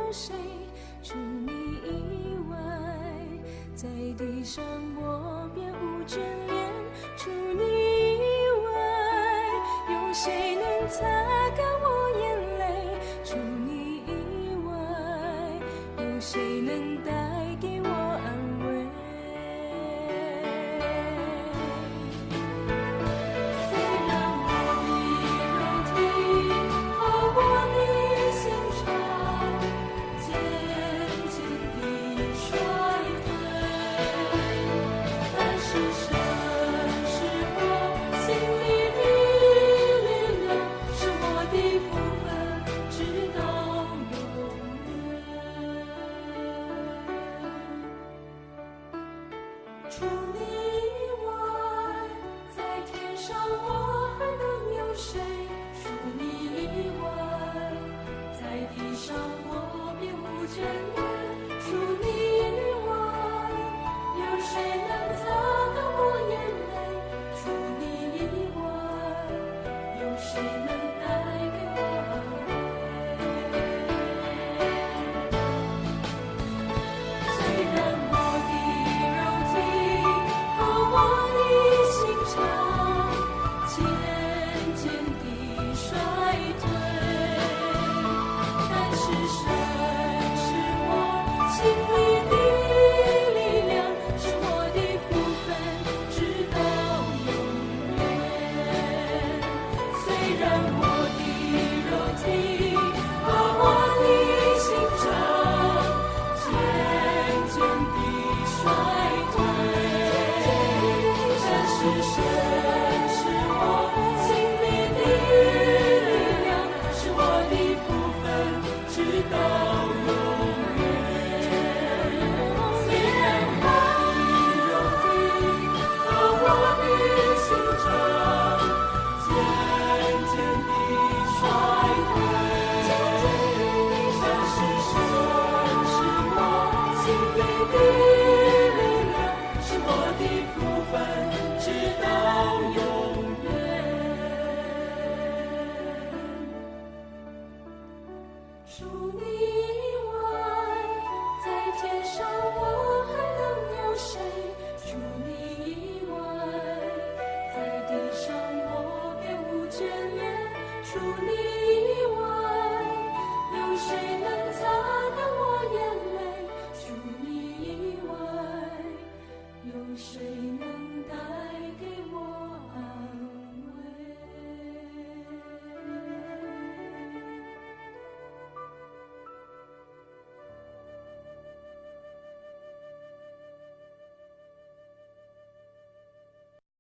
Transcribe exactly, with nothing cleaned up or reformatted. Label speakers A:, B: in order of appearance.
A: 谁除你以外，在地上我便无眷恋，除你以外，有谁能擦干我眼泪？除你以外，有谁能带给我安慰？虽然我的肉体和我的心肠渐渐地衰退，但是神是我心里的力量，是我的福分，直到永远。除你以外，在天上我还能有谁？除你以外，在地上我便无眷恋。除你以外，有谁能擦干我眼泪？除你以外，有谁能带给我安慰？虽然我的肉体和我的心肠渐渐地衰退，但是神是我心里的力量，是我的福分，直到永远。虽然我的肉体和我的心肠渐渐地衰退，但是神是我心里的力量，是我的福分，直到永远。虽然我的肉体和我的心肠渐渐地衰退，但是神是我心里的力量，是我的福分，